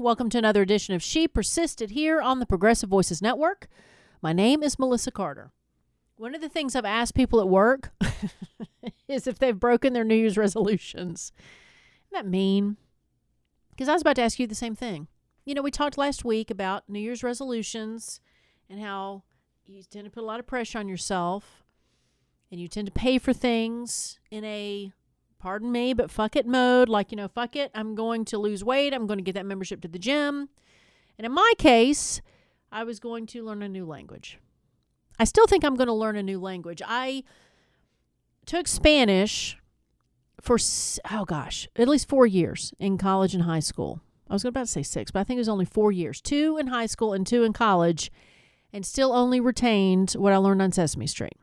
Welcome to another edition of She Persisted here on the Progressive Voices Network. My name is Melissa Carter. One of the things I've asked people at work is if they've broken their New Year's resolutions. Isn't that mean? Because I was about to ask you the same thing. You know, we talked last week about New Year's resolutions and how you tend to put a lot of pressure on yourself and you tend to pay for things in a, pardon me, but fuck it mode. Like, you know, fuck it. I'm going to lose weight. I'm going to get that membership to the gym. And in my case, I was going to learn a new language. I still think I'm going to learn a new language. I took Spanish for, at least 4 years in college and high school. I was about to say 6, but I think it was only 4 years. 2 in high school and 2 in college, and still only retained what I learned on Sesame Street.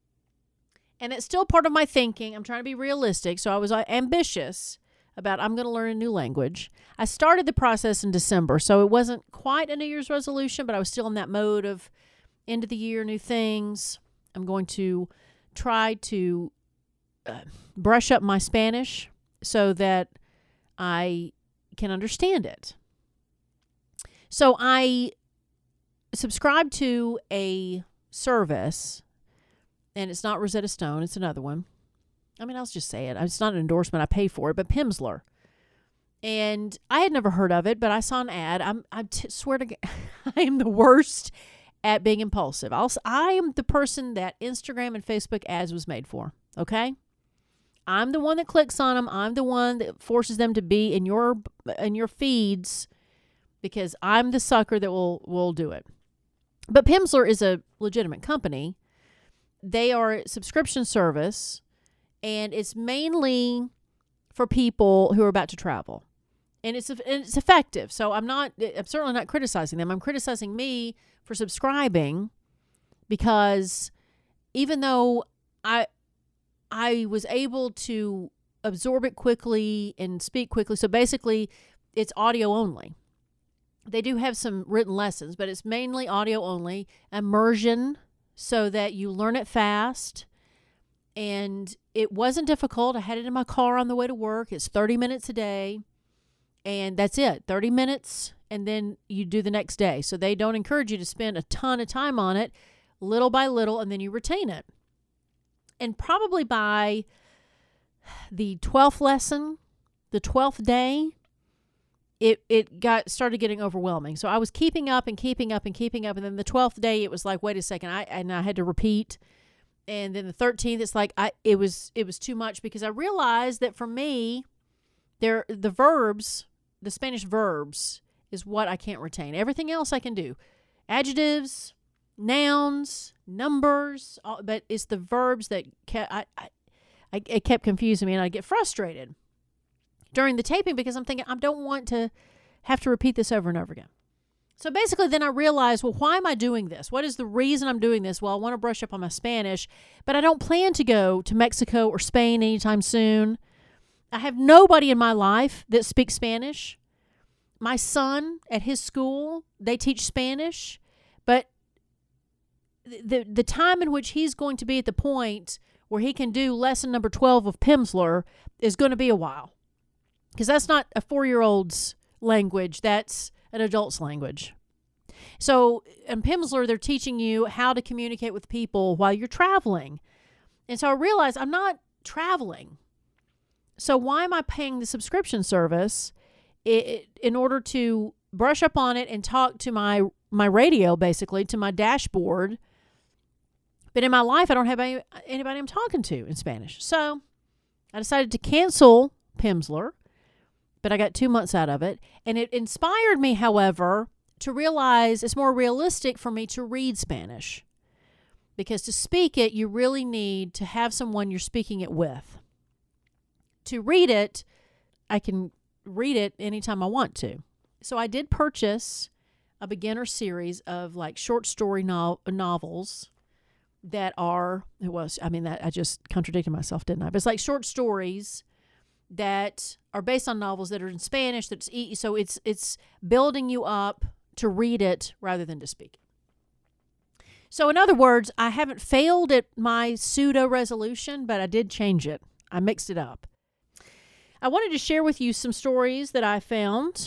And it's still part of my thinking. I'm trying to be realistic, so I was ambitious about I'm going to learn a new language. I started the process in December, so it wasn't quite a New Year's resolution, but I was still in that mode of end of the year, new things. I'm going to try to brush up my Spanish so that I can understand it. So I subscribed to a service, and it's not Rosetta Stone, it's another one. I mean, I'll just say it. It's not an endorsement, I pay for it, but Pimsleur. And I had never heard of it, but I saw an ad. I swear to God, I am the worst at being impulsive. I am the person that Instagram and Facebook ads was made for, okay? I'm the one that clicks on them. I'm the one that forces them to be in your feeds because I'm the sucker that will do it. But Pimsleur is a legitimate company. They are a subscription service, and it's mainly for people who are about to travel. And it's effective. So I'm certainly not criticizing them. I'm criticizing me for subscribing because even though I was able to absorb it quickly and speak quickly. So basically it's audio only. They do have some written lessons, but it's mainly audio only, immersion so that you learn it fast. And it wasn't difficult. I had it in my car on the way to work. It's 30 minutes a day. And that's it, 30 minutes, and then you do the next day. So they don't encourage you to spend a ton of time on it, little by little, and then you retain it. And probably by the 12th lesson, the 12th day, it started getting overwhelming. So I was keeping up, and then the 12th day, it was like, wait a second, I had to repeat. And then the 13th, it's like it was too much because I realized that for me, the verbs, the Spanish verbs is what I can't retain. Everything else I can do. Adjectives, nouns, numbers, but it's the verbs that it kept confusing me, and I get frustrated during the taping because I'm thinking I don't want to have to repeat this over and over again. So basically then I realized, well, why am I doing this? What is the reason I'm doing this? Well, I want to brush up on my Spanish, but I don't plan to go to Mexico or Spain anytime soon. I have nobody in my life that speaks Spanish. My son at his school, they teach Spanish, but the time in which he's going to be at the point where he can do lesson number 12 of Pimsleur is going to be a while. Because that's not a 4-year-old's language, that's an adult's language. So in Pimsleur, they're teaching you how to communicate with people while you're traveling. And so I realized I'm not traveling. So why am I paying the subscription service in order to brush up on it and talk to my radio, basically, to my dashboard? But in my life, I don't have anybody I'm talking to in Spanish. So I decided to cancel Pimsleur, but I got 2 months out of it. And it inspired me, however, to realize it's more realistic for me to read Spanish. Because to speak it, you really need to have someone you're speaking it with. To read it, I can read it anytime I want to. So I did purchase a beginner series of like short story novels that are, I just contradicted myself, didn't I? But it's like short stories that are based on novels that are in Spanish. So it's building you up to read it rather than to speak it. So in other words, I haven't failed at my pseudo resolution, but I did change it. I mixed it up. I wanted to share with you some stories that I found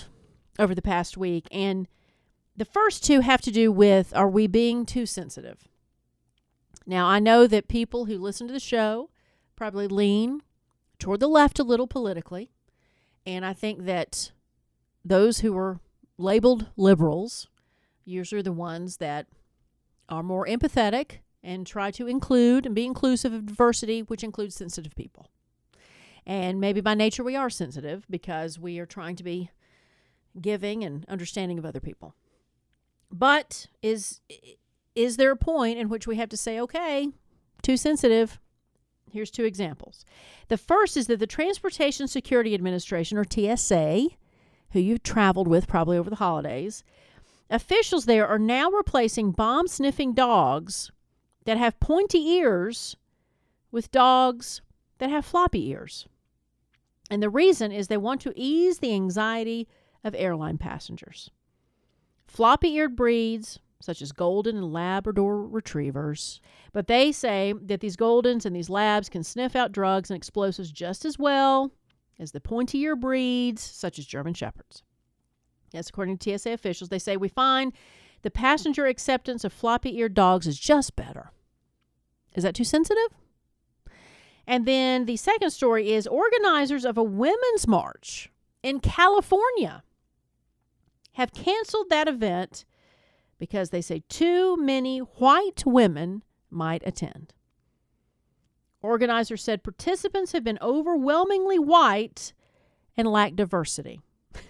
over the past week. And the first two have to do with, are we being too sensitive? Now, I know that people who listen to the show probably lean toward the left a little politically. And I think that those who are labeled liberals usually are the ones that are more empathetic and try to include and be inclusive of diversity, which includes sensitive people. And maybe by nature we are sensitive because we are trying to be giving and understanding of other people. But is there a point in which we have to say, okay, too sensitive? Here's two examples. The first is that the Transportation Security Administration, or TSA, who you've traveled with probably over the holidays, officials there are now replacing bomb-sniffing dogs that have pointy ears with dogs that have floppy ears. And the reason is they want to ease the anxiety of airline passengers. Floppy-eared breeds, such as Golden and Labrador retrievers, but they say that these Goldens and these Labs can sniff out drugs and explosives just as well as the pointy-ear breeds, such as German Shepherds. That's according to TSA officials. They say, we find the passenger acceptance of floppy-eared dogs is just better. Is that too sensitive? And then the second story is organizers of a women's march in California have canceled that event because they say too many white women might attend. Organizers said participants have been overwhelmingly white and lack diversity.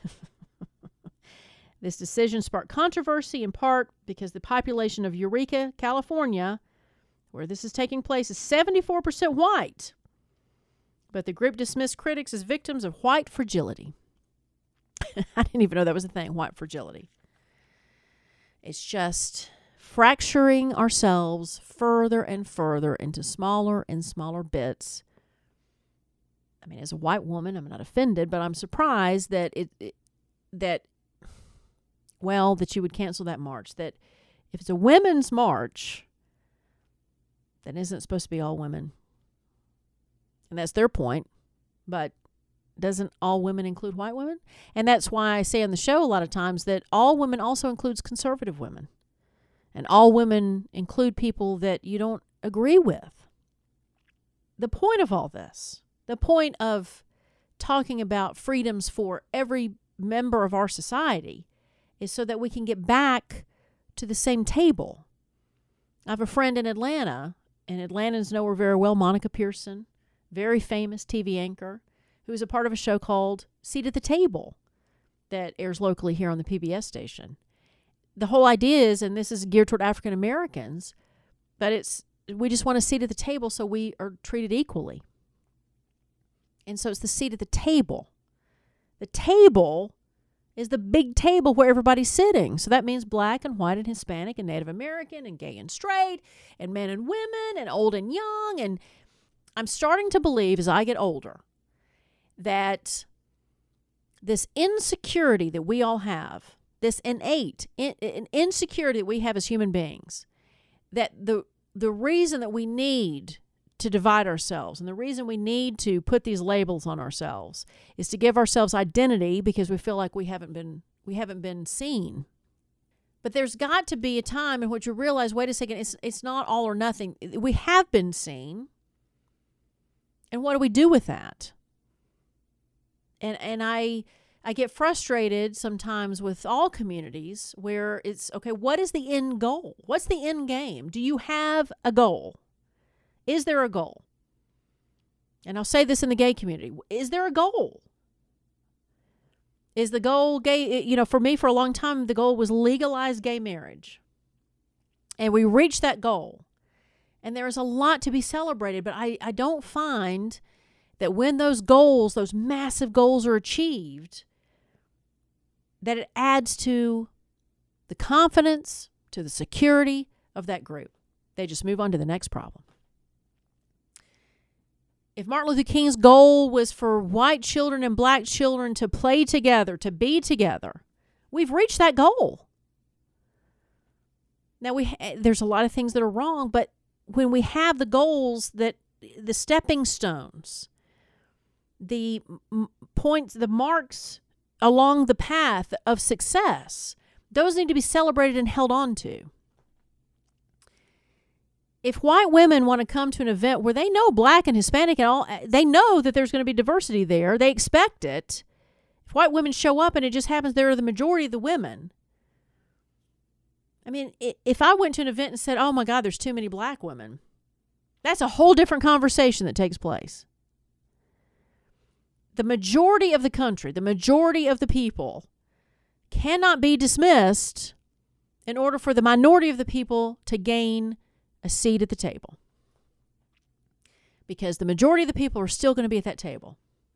This decision sparked controversy in part because the population of Eureka, California, where this is taking place, is 74% white. But the group dismissed critics as victims of white fragility. I didn't even know that was a thing, white fragility. It's just fracturing ourselves further and further into smaller and smaller bits. I mean, as a white woman, I'm not offended, but I'm surprised that that you would cancel that march. That if it's a women's march, then isn't it supposed to be all women? And that's their point. But doesn't all women include white women? And that's why I say on the show a lot of times that all women also includes conservative women. And all women include people that you don't agree with. The point of all this, the point of talking about freedoms for every member of our society, is so that we can get back to the same table. I have a friend in Atlanta, and Atlantans know her very well, Monica Pearson, very famous TV anchor, who is a part of a show called Seat at the Table that airs locally here on the PBS station. The whole idea is, and this is geared toward African Americans, but we just want a seat at the table so we are treated equally. And so it's the seat at the table. The table is the big table where everybody's sitting. So that means black and white and Hispanic and Native American and gay and straight and men and women and old and young. And I'm starting to believe as I get older that this insecurity that we all have, this innate insecurity that we have as human beings, that the reason that we need to divide ourselves and the reason we need to put these labels on ourselves is to give ourselves identity because we feel like we haven't been seen. But there's got to be a time in which you realize, wait a second, it's not all or nothing. We have been seen. And what do we do with that? And I get frustrated sometimes with all communities where it's, okay, what is the end goal? What's the end game? Do you have a goal? Is there a goal? And I'll say this in the gay community. Is there a goal? Is the goal gay? For me, for a long time, the goal was legalize gay marriage. And we reached that goal. And there is a lot to be celebrated, but I don't find that when those goals, those massive goals are achieved, that it adds to the confidence, to the security of that group. They just move on to the next problem. If Martin Luther King's goal was for white children and black children to play together, to be together, we've reached that goal. Now, there's a lot of things that are wrong, but when we have the goals, that the stepping stones, the points, the marks along the path of success. Those need to be celebrated and held on to. If white women want to come to an event where they know Black and Hispanic and all, they know that there's going to be diversity there. They expect it. If white women show up and it just happens they're the majority of the women. I mean, if I went to an event and said, oh my God, there's too many Black women, that's a whole different conversation that takes place. The majority of the country, the majority of the people cannot be dismissed in order for the minority of the people to gain a seat at the table. Because the majority of the people are still going to be at that table.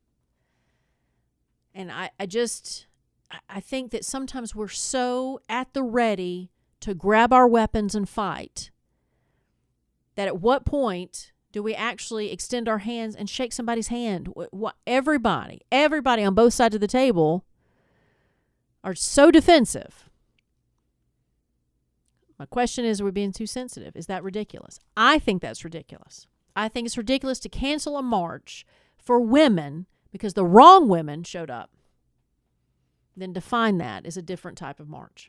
And I think that sometimes we're so at the ready to grab our weapons and fight that at what point do we actually extend our hands and shake somebody's hand? Everybody on both sides of the table are so defensive. My question is, are we being too sensitive? Is that ridiculous? I think that's ridiculous. I think it's ridiculous to cancel a march for women because the wrong women showed up. Then define that as a different type of march.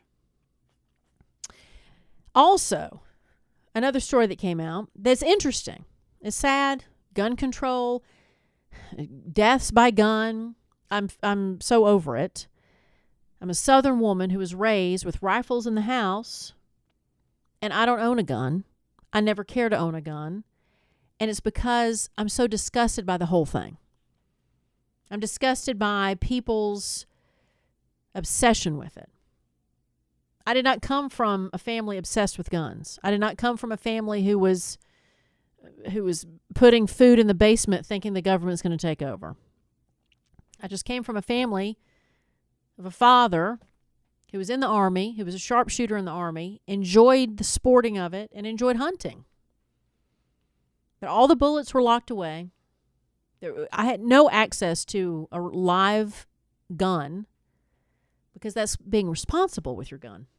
Also, another story that came out that's interesting. It's sad. Gun control, deaths by gun. I'm so over it. I'm a Southern woman who was raised with rifles in the house, and I don't own a gun. I never care to own a gun. And it's because I'm so disgusted by the whole thing. I'm disgusted by people's obsession with it. I did not come from a family obsessed with guns. I did not come from a family who was putting food in the basement thinking the government's going to take over. I just came from a family of a father who was in the Army, who was a sharpshooter in the Army, enjoyed the sporting of it, and enjoyed hunting. But all the bullets were locked away. I had no access to a live gun because that's being responsible with your gun.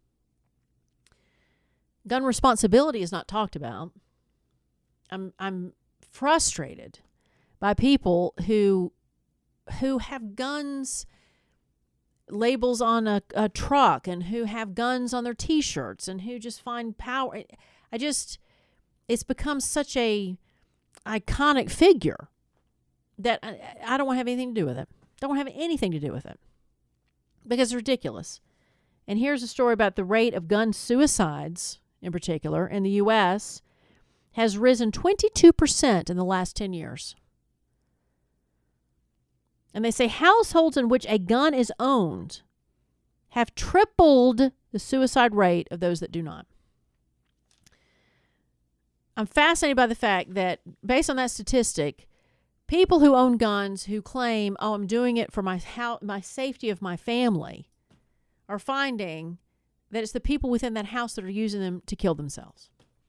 Gun responsibility is not talked about. I'm frustrated by people who have guns labels on a truck and who have guns on their T-shirts and who just find power. It's become such a iconic figure that I don't want to have anything to do with it. Don't want to have anything to do with it because it's ridiculous. And here's a story about the rate of gun suicides in particular in the U.S. has risen 22% in the last 10 years. And they say households in which a gun is owned have tripled the suicide rate of those that do not. I'm fascinated by the fact that, based on that statistic, people who own guns who claim, oh, I'm doing it for my safety of my family, are finding that it's the people within that house that are using them to kill themselves.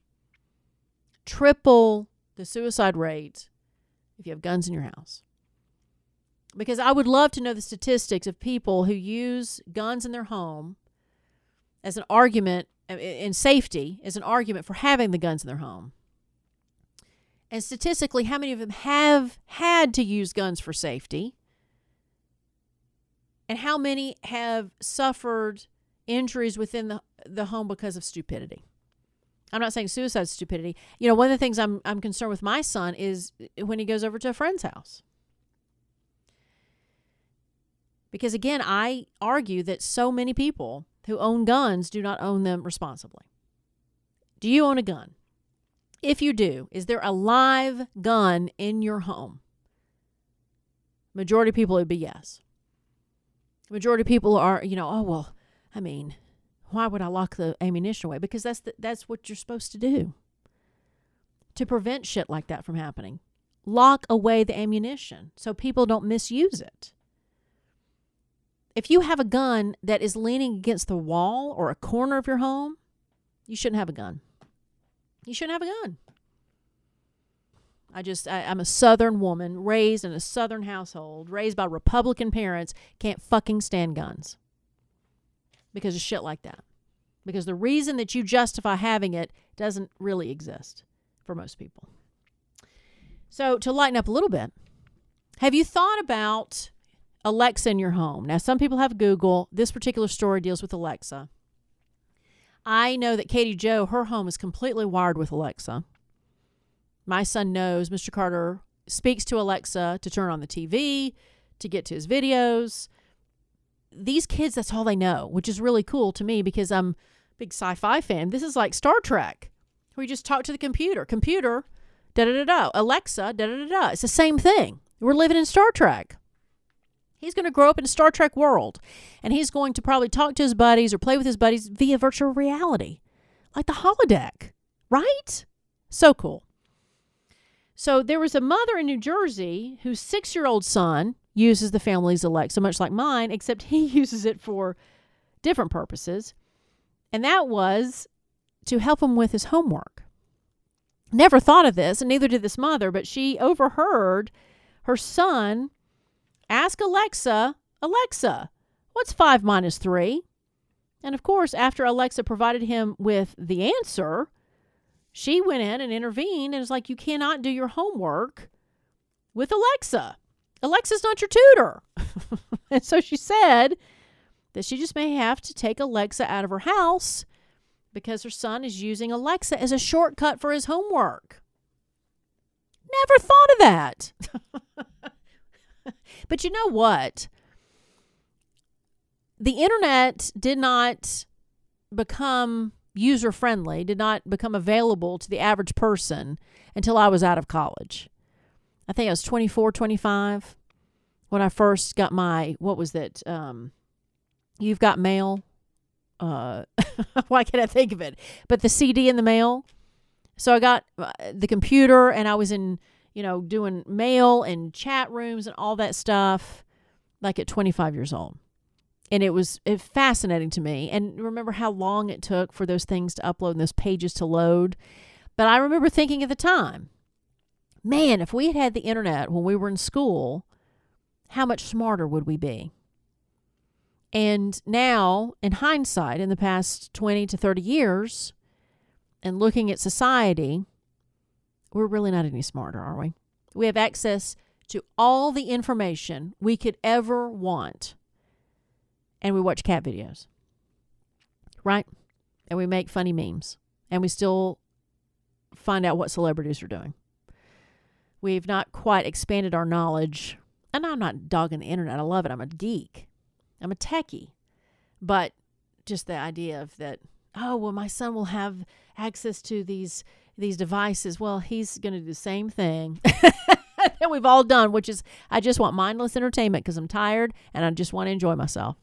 Triple the suicide rate if you have guns in your house. Because I would love to know the statistics of people who use guns in their home as an argument, in safety, as an argument for having the guns in their home. And statistically, how many of them have had to use guns for safety? And how many have suffered injuries within the home because of stupidity? I'm not saying suicide is stupidity. You know, one of the things I'm concerned with my son is when he goes over to a friend's house. Because again, I argue that so many people who own guns do not own them responsibly. Do you own a gun? If you do, is there a live gun in your home? Majority of people, it would be yes. Majority of people are, oh, well, I mean, why would I lock the ammunition away? Because that's what you're supposed to do to prevent shit like that from happening. Lock away the ammunition so people don't misuse it. If you have a gun that is leaning against the wall or a corner of your home, you shouldn't have a gun. You shouldn't have a gun. I'm a Southern woman raised in a Southern household, raised by Republican parents, can't fucking stand guns because of shit like that. Because the reason that you justify having it doesn't really exist for most people. So to lighten up a little bit, have you thought about Alexa in your home. Now, some people have Google. This particular story deals with Alexa. I know that Katie Jo, her home is completely wired with Alexa. My son knows Mr. Carter speaks to Alexa to turn on the TV, to get to his videos. These kids, that's all they know, which is really cool to me because I'm a big sci-fi fan. This is like Star Trek, where you just talk to the computer. Computer, da-da-da-da. Alexa, da-da-da-da. It's the same thing. We're living in Star Trek. He's going to grow up in a Star Trek world, and he's going to probably talk to his buddies or play with his buddies via virtual reality, like the holodeck, right? So cool. So there was a mother in New Jersey whose 6-year-old son uses the family's Alexa, much like mine, except he uses it for different purposes, and that was to help him with his homework. Never thought of this, and neither did this mother, but she overheard her son ask Alexa, Alexa, what's 5 minus 3? And of course, after Alexa provided him with the answer, she went in and intervened and was like, you cannot do your homework with Alexa. Alexa's not your tutor. And so she said that she just may have to take Alexa out of her house because her son is using Alexa as a shortcut for his homework. Never thought of that. But you know what? The internet did not become user-friendly, did not become available to the average person until I was out of college. I think I was 24, 25 when I first got my, what was that? You've Got Mail. Why can't I think of it? But the CD in the mail. So I got the computer and I was in, doing mail and chat rooms and all that stuff like at 25 years old. And it was fascinating to me. And remember how long it took for those things to upload and those pages to load. But I remember thinking at the time, man, if we had had the internet when we were in school, how much smarter would we be? And now, in hindsight, in the past 20 to 30 years, and looking at society, we're really not any smarter, are we? We have access to all the information we could ever want. And we watch cat videos, right? And we make funny memes. And we still find out what celebrities are doing. We've not quite expanded our knowledge. And I'm not dogging the internet. I love it. I'm a geek. I'm a techie. But just the idea of that, oh, well, my son will have access to these devices. Well, he's going to do the same thing that we've all done, which is I just want mindless entertainment because I'm tired and I just want to enjoy myself.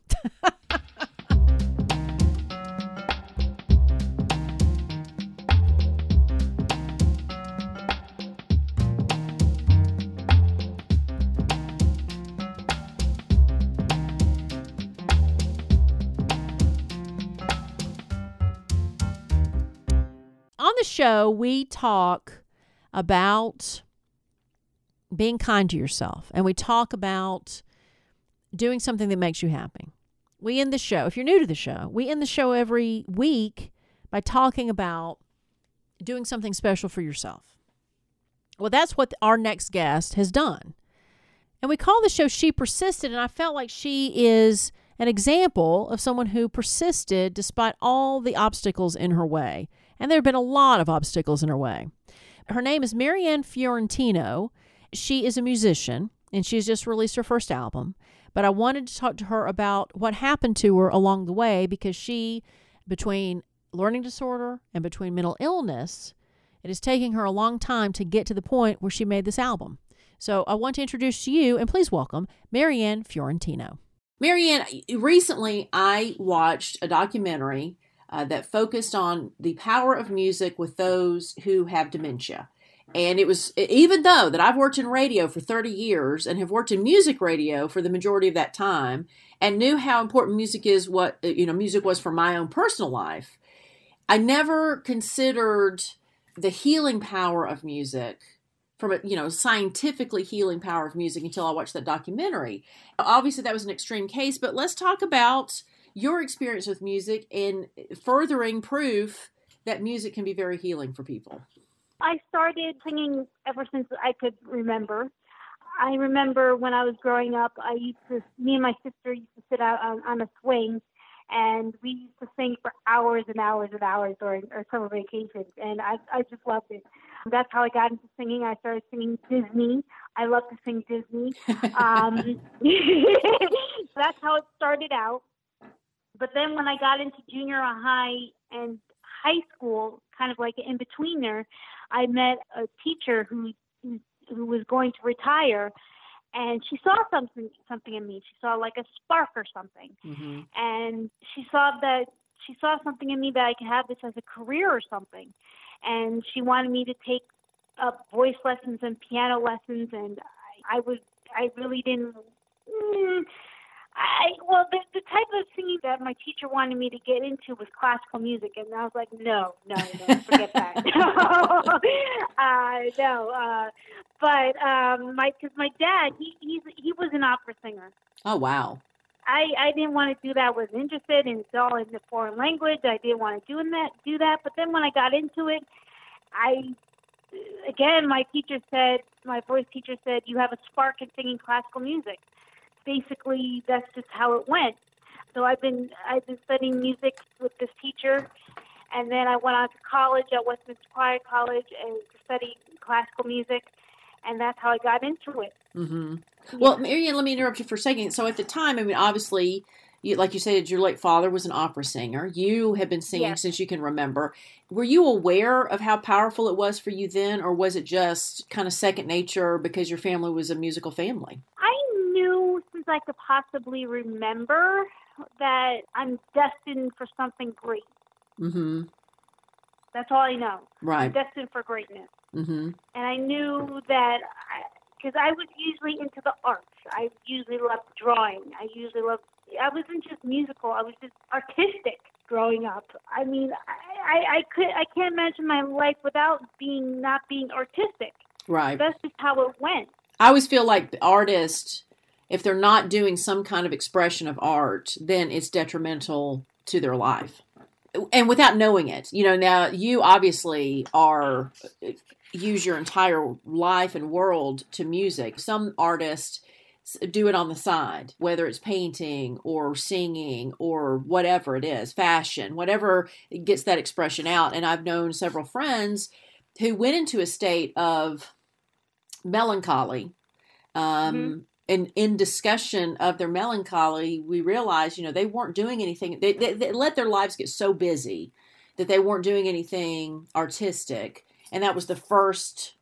On the show, we talk about being kind to yourself, and we talk about doing something that makes you happy. We end the show, if you're new to the show, we end the show every week by talking about doing something special for yourself. Well, that's what our next guest has done. And we call the show She Persisted, and I felt like she is an example of someone who persisted despite all the obstacles in her way. And there have been a lot of obstacles in her way. Her name is Marianne Fiorentino. She is a musician, and she's just released her first album. But I wanted to talk to her about what happened to her along the way because she, between learning disorder and between mental illness, it is taking her a long time to get to the point where she made this album. So I want to introduce to you, and please welcome, Marianne Fiorentino. Marianne, recently I watched a documentary that focused on the power of music with those who have dementia. And it was, even though that I've worked in radio for 30 years and have worked in music radio for the majority of that time and knew how important music is, music was for my own personal life, I never considered the healing power of music from a, scientifically healing power of music until I watched that documentary. Obviously that was an extreme case, but let's talk about your experience with music and furthering proof that music can be very healing for people. I started singing ever since I could remember. I remember when I was growing up, me and my sister used to sit out on a swing, and we used to sing for hours and hours and hours during our summer vacations, and I just loved it. That's how I got into singing. I started singing Disney. I love to sing Disney. That's how it started out. But then when I got into junior high and high school, kind of like in between there, I met a teacher who was going to retire, and she saw something in me. She saw like a spark or something, and she saw something in me that I could have this as a career or something, and she wanted me to take up voice lessons and piano lessons, and I really didn't. The type of singing that my teacher wanted me to get into was classical music, and I was like, no, forget that. Because my dad, he was an opera singer. Oh, wow. I didn't want to do that. I was interested, and it's all in the foreign language. I didn't want to do that. But then when I got into it, my voice teacher said, you have a spark in singing classical music. Basically, that's just how it went. So I've been studying music with this teacher, and then I went on to college at Westminster Choir College and studied classical music, and that's how I got into it. Mm-hmm. Yeah. Well, Marianne, let me interrupt you for a second. So at the time, I mean, obviously, like you said, your late father was an opera singer. You have been singing since you can remember. Were you aware of how powerful it was for you then, or was it just kind of second nature because your family was a musical family? I knew since I could possibly remember that I'm destined for something great. Mm-hmm. That's all I know. Right. I'm destined for greatness. Mm-hmm. And I knew that because I was usually into the arts. I usually loved drawing. I wasn't just musical. I was just artistic growing up. I mean, I can't imagine my life without not being artistic. Right. That's just how it went. I always feel like the artist, if they're not doing some kind of expression of art, then it's detrimental to their life. And without knowing it, now you obviously use your entire life and world to music. Some artists do it on the side, whether it's painting or singing or whatever it is, fashion, whatever gets that expression out. And I've known several friends who went into a state of melancholy. And in discussion of their melancholy, we realized, they weren't doing anything. They let their lives get so busy that they weren't doing anything artistic. And that was the first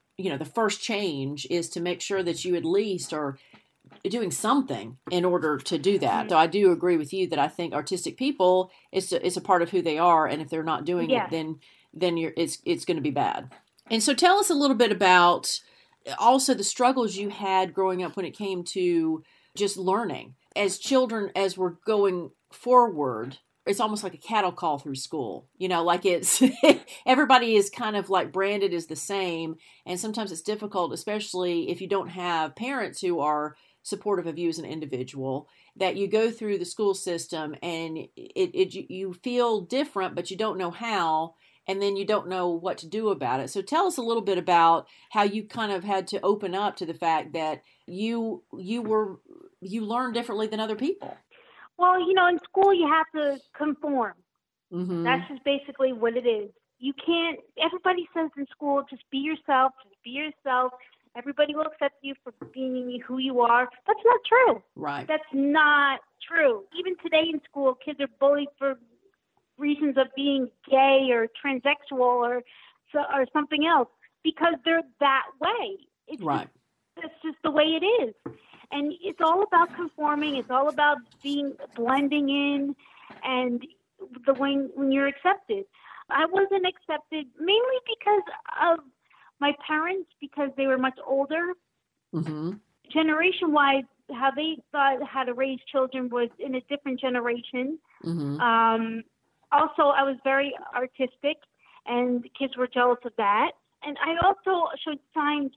change is to make sure that you at least are doing something in order to do that. So I do agree with you that I think artistic people, it's a part of who they are. And if they're not doing it, then it's going to be bad. And so tell us a little bit about also the struggles you had growing up when it came to just learning. As children, as we're going forward, it's almost like a cattle call through school. Like it's everybody is kind of like branded as the same. And sometimes it's difficult, especially if you don't have parents who are supportive of you as an individual, that you go through the school system and you feel different, but you don't know how. And then you don't know what to do about it. So tell us a little bit about how you kind of had to open up to the fact that you learned differently than other people. Well, in school you have to conform. Mm-hmm. That's just basically what it is. You can't. Everybody says in school, just be yourself. Just be yourself. Everybody will accept you for being who you are. That's not true. Right. That's not true. Even today in school, kids are bullied for reasons of being gay or transsexual or something else because they're that way. Right. That's just the way it is. And it's all about conforming. It's all about blending in and when you're accepted. I wasn't accepted mainly because of my parents, because they were much older. Mm-hmm. Generation-wise, how they thought how to raise children was in a different generation. Mm-hmm. Also, I was very artistic, and kids were jealous of that. And I also showed signs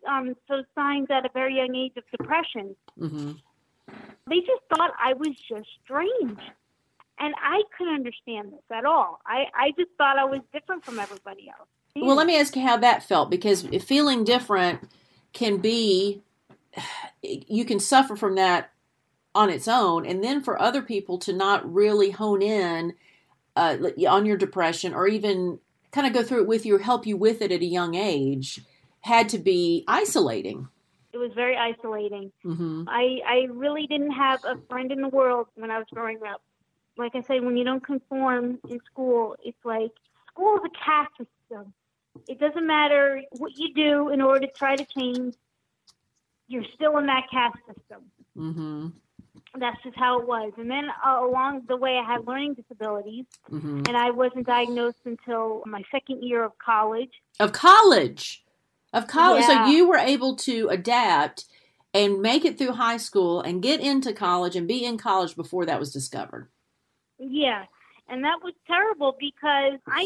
at a very young age of depression. Mm-hmm. They just thought I was just strange, and I couldn't understand this at all. I just thought I was different from everybody else. Well, let me ask you how that felt, because feeling different can be you can suffer from that on its own. And then for other people to not really hone in on your depression or even kind of go through it with you or help you with it at a young age had to be isolating. It was very isolating. Mm-hmm. I really didn't have a friend in the world when I was growing up. Like I said, when you don't conform in school, it's like school is a caste system. It doesn't matter what you do in order to try to change. You're still in that caste system. Mm-hmm. That's just how it was. And then along the way, I had learning disabilities, Mm-hmm. and I wasn't diagnosed until my second year of college. Of college. Yeah. So you were able to adapt and make it through high school and get into college and be in college before that was discovered. Yeah. And that was terrible because I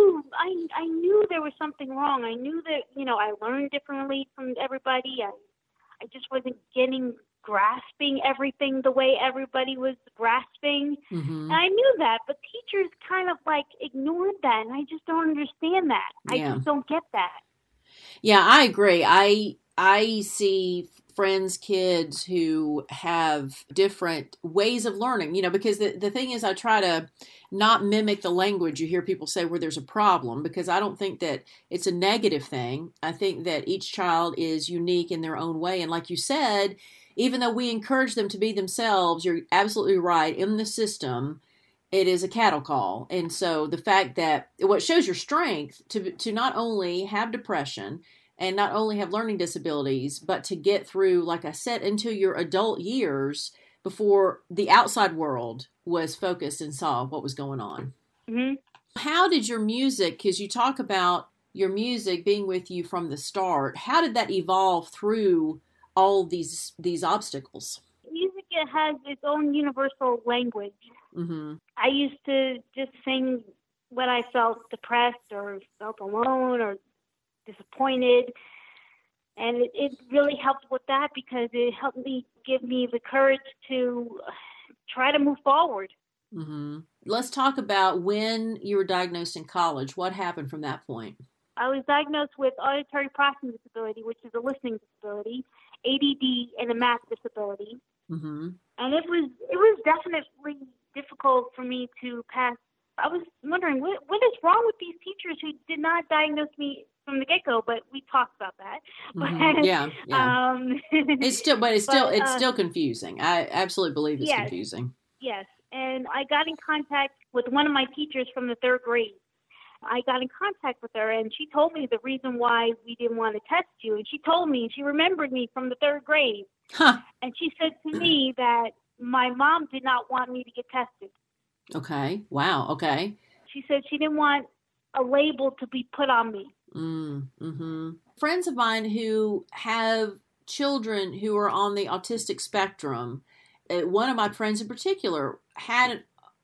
knew there was something wrong. I knew that, I learned differently from everybody. I just wasn't grasping everything the way everybody was grasping. Mm-hmm. And I knew that, but teachers kind of ignored that. And I just don't understand that. Yeah. I just don't get that. Yeah, I agree. I see friends, kids who have different ways of learning, because the thing is I try to not mimic the language you hear people say where there's a problem, because I don't think that it's a negative thing. I think that each child is unique in their own way. And like you said, even though we encourage them to be themselves, you're absolutely right, in the system, it is a cattle call. And so the fact that what shows your strength to not only have depression and not only have learning disabilities, but to get through, like I said, into your adult years before the outside world was focused and saw what was going on. Mm-hmm. How did your music, because you talk about your music being with you from the start, how did that evolve through all these obstacles? Music has its own universal language. Mm-hmm. I used to just sing when I felt depressed or felt alone or disappointed. And it really helped with that because it helped me give me the courage to try to move forward. Mm-hmm. Let's talk about when you were diagnosed in college. What happened from that point? I was diagnosed with auditory processing disability, which is a listening disability, ADD, and a math disability. Mm-hmm. And it was definitely difficult for me to pass. I was wondering, what is wrong with these teachers who did not diagnose me from the get-go? But we talked about that. Mm-hmm. But, yeah. It's still confusing. I absolutely believe it's confusing. Yes, and I got in contact with one of my teachers from the third grade. I got in contact with her, and she told me the reason why we didn't want to test you. And she remembered me from the third grade. Huh. And she said to me that my mom did not want me to get tested. Okay. Wow. Okay. She said she didn't want a label to be put on me. Mm-hmm. Friends of mine who have children who are on the autistic spectrum, one of my friends in particular had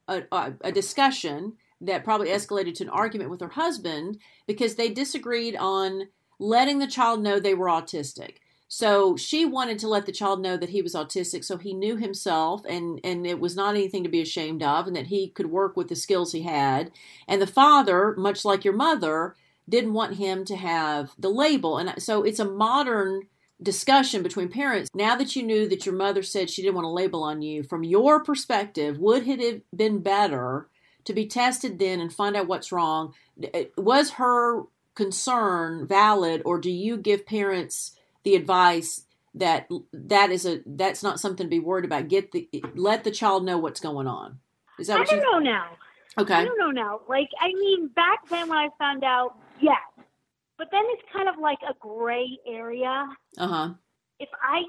a discussion that probably escalated to an argument with her husband because they disagreed on letting the child know they were autistic. So she wanted to let the child know that he was autistic so he knew himself and it was not anything to be ashamed of and that he could work with the skills he had. And the father, much like your mother, didn't want him to have the label. And so it's a modern discussion between parents. Now that you knew that your mother said she didn't want a label on you, from your perspective, would it have been better to be tested then and find out what's wrong? Was her concern valid, or do you give parents the advice that that's not something to be worried about? Let the child know what's going on. Is that what I don't know now. Okay. I don't know now. Back then when I found out, yes. But then it's kind of like a gray area. Uh-huh. If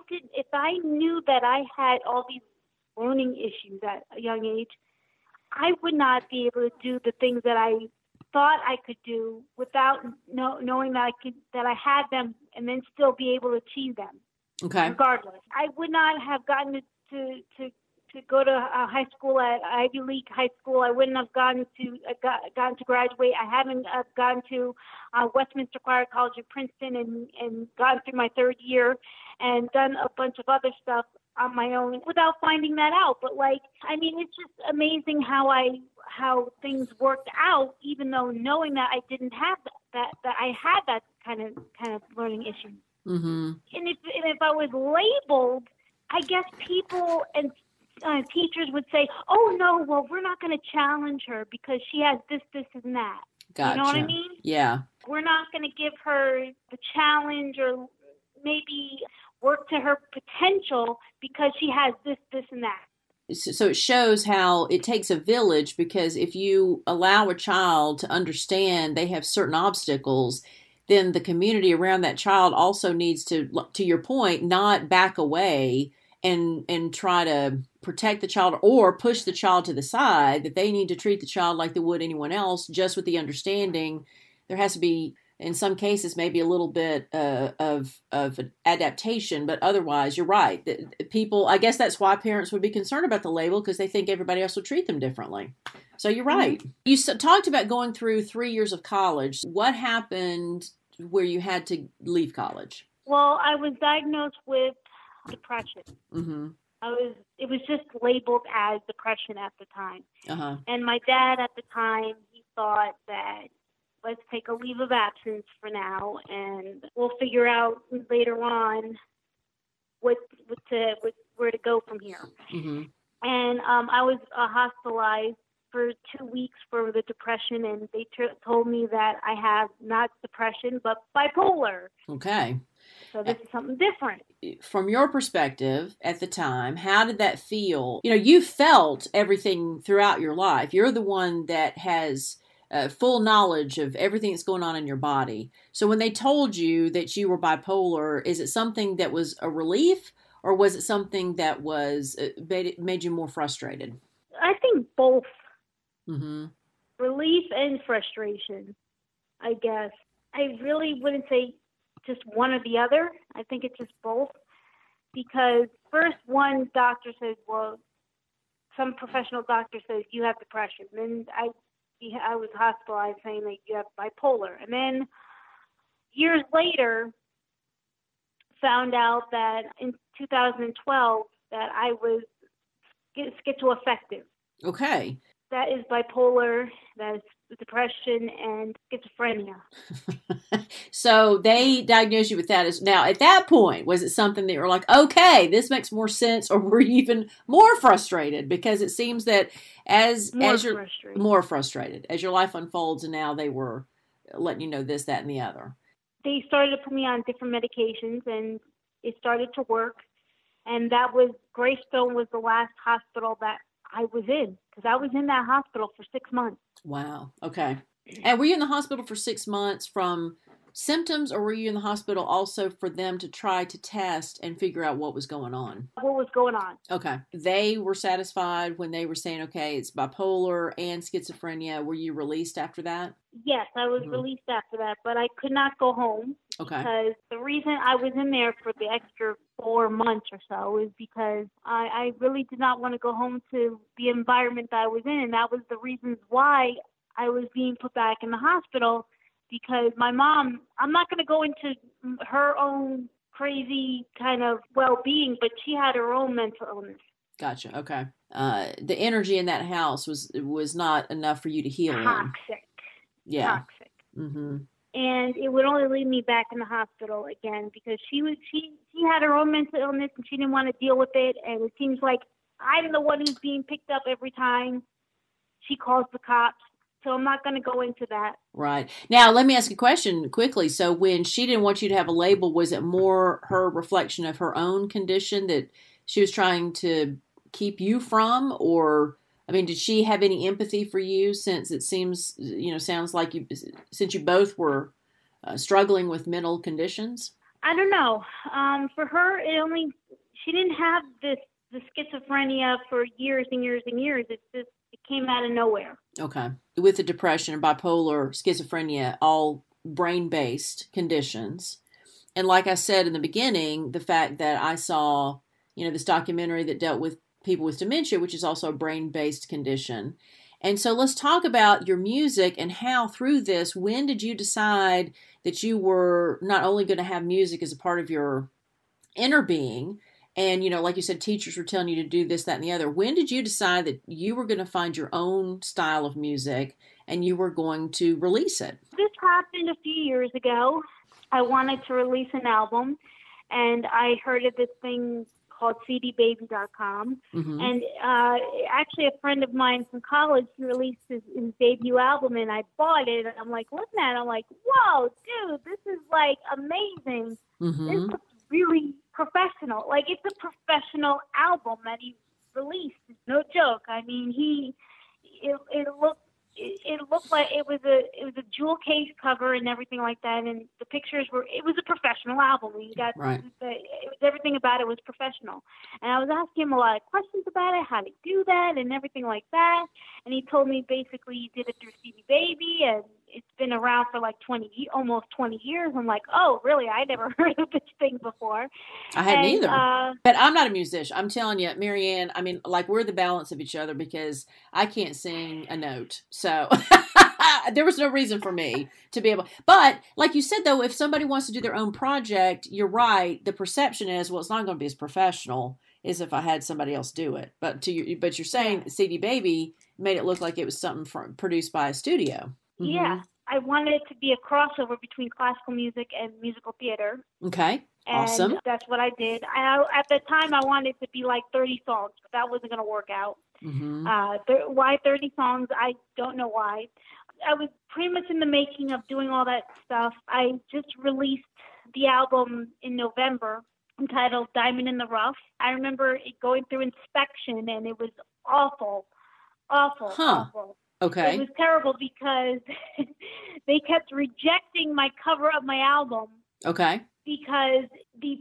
I knew that I had all these learning issues at a young age, I would not be able to do the things that I thought I could do without knowing that I had them and then still be able to achieve them. Okay. Regardless, I would not have gotten to go to high school at Ivy League high school. I wouldn't have gotten to graduate. I haven't gone to Westminster Choir College in Princeton and gotten through my third year and done a bunch of other stuff on my own without finding that out. But it's just amazing how things worked out, even though knowing that I didn't have that I had that kind of learning issue. Mm-hmm. And if I was labeled, I guess people and teachers would say, "Oh no, well we're not going to challenge her because she has this, this, and that." Gotcha. You know what I mean? Yeah. We're not going to give her the challenge or maybe work to her potential because she has this, this, and that. So it shows how it takes a village, because if you allow a child to understand they have certain obstacles, then the community around that child also needs to your point, not back away and try to protect the child or push the child to the side, that they need to treat the child like they would anyone else, just with the understanding there has to be, in some cases, maybe a little bit of adaptation, but otherwise, you're right. People, I guess that's why parents would be concerned about the label, because they think everybody else will treat them differently. So you're right. Mm-hmm. You talked about going through 3 years of college. What happened where you had to leave college? Well, I was diagnosed with depression. Mm-hmm. It was just labeled as depression at the time. Uh-huh. And my dad at the time, he thought that let's take a leave of absence for now, and we'll figure out later on where to go from here. Mm-hmm. And I was hospitalized for 2 weeks for the depression, and they told me that I have not depression but bipolar. Okay. So this is something different. From your perspective at the time, how did that feel? You know, you felt everything throughout your life. You're the one that has full knowledge of everything that's going on in your body. So when they told you that you were bipolar, is it something that was a relief, or was it something that was made you more frustrated? I think both. Mm-hmm. Relief and frustration, I guess. I really wouldn't say just one or the other. I think it's just both. Because first one doctor says, well, some professional doctor says you have depression. Then I was hospitalized saying that you have bipolar. And then years later, found out that in 2012 that I was schizoaffective. Okay. That is bipolar, that is depression, and schizophrenia. So they diagnosed you with that. Now, at that point, was it something that you were like, okay, this makes more sense, or were you even more frustrated? Because it seems that more frustrated as your life unfolds, and now they were letting you know this, that, and the other. They started to put me on different medications, and it started to work. And that was, Greystone was the last hospital that I was in, because I was in that hospital for 6 months. Wow. Okay. And were you in the hospital for 6 months from symptoms, or were you in the hospital also for them to try to test and figure out what was going on? What was going on. Okay. They were satisfied when they were saying, okay, it's bipolar and schizophrenia. Were you released after that? Yes, I was released after that, but I could not go home. Okay. Because the reason I was in there for the extra 4 months or so is because I really did not want to go home to the environment that I was in. And that was the reasons why I was being put back in the hospital, because my mom, I'm not going to go into her own crazy kind of well-being, but she had her own mental illness. Gotcha. Okay. The energy in that house was not enough for you to heal. Toxic. Yeah. Toxic. Mm-hmm. And it would only lead me back in the hospital again, because she had her own mental illness and she didn't want to deal with it. And it seems like I'm the one who's being picked up every time she calls the cops. So I'm not going to go into that. Right. Now, let me ask a question quickly. So when she didn't want you to have a label, was it more her reflection of her own condition that she was trying to keep you from? Or, I mean, did she have any empathy for you, since it sounds like since you both were struggling with mental conditions? I don't know. For her, she didn't have the schizophrenia for years and years and years. It came out of nowhere. Okay. With the depression and bipolar, schizophrenia, all brain-based conditions. And like I said in the beginning, the fact that I saw, this documentary that dealt with people with dementia, which is also a brain-based condition. And so let's talk about your music and how through this, when did you decide that you were not only going to have music as a part of your inner being, and, like you said, teachers were telling you to do this, that, and the other. When did you decide that you were going to find your own style of music and you were going to release it? This happened a few years ago. I wanted to release an album, and I heard of this thing called cdbaby.com. Mm-hmm. And actually, a friend of mine from college, he released his debut album, and I bought it. And I'm like, looking at it, I'm like, whoa, dude, this is like amazing. Mm-hmm. This looks really professional. Like, it's a professional album that he released. It's no joke. I mean, it looked like it was a jewel case cover and everything like that, and the pictures it was a professional album. You got right. Everything about it was professional. And I was asking him a lot of questions about it, how to do that and everything like that. And he told me basically he did it through CD Baby, and it's been around for like almost 20 years. I'm like, oh, really? I never heard of this thing before. I hadn't either. But I'm not a musician. I'm telling you, Marianne, I mean, like, we're the balance of each other because I can't sing a note. So there was no reason for me to be able. But like you said, though, if somebody wants to do their own project, you're right. The perception is, well, it's not going to be as professional as if I had somebody else do it. But you're saying CD Baby made it look like it was something produced by a studio. Mm-hmm. Yeah, I wanted it to be a crossover between classical music and musical theater. Okay, awesome. And that's what I did. At the time, I wanted it to be like 30 songs, but that wasn't going to work out. Mm-hmm. Why 30 songs? I don't know why. I was pretty much in the making of doing all that stuff. I just released the album in November entitled Diamond in the Rough. I remember it going through inspection, and it was awful. Awful. Okay. It was terrible because they kept rejecting my cover of my album. Okay. Because the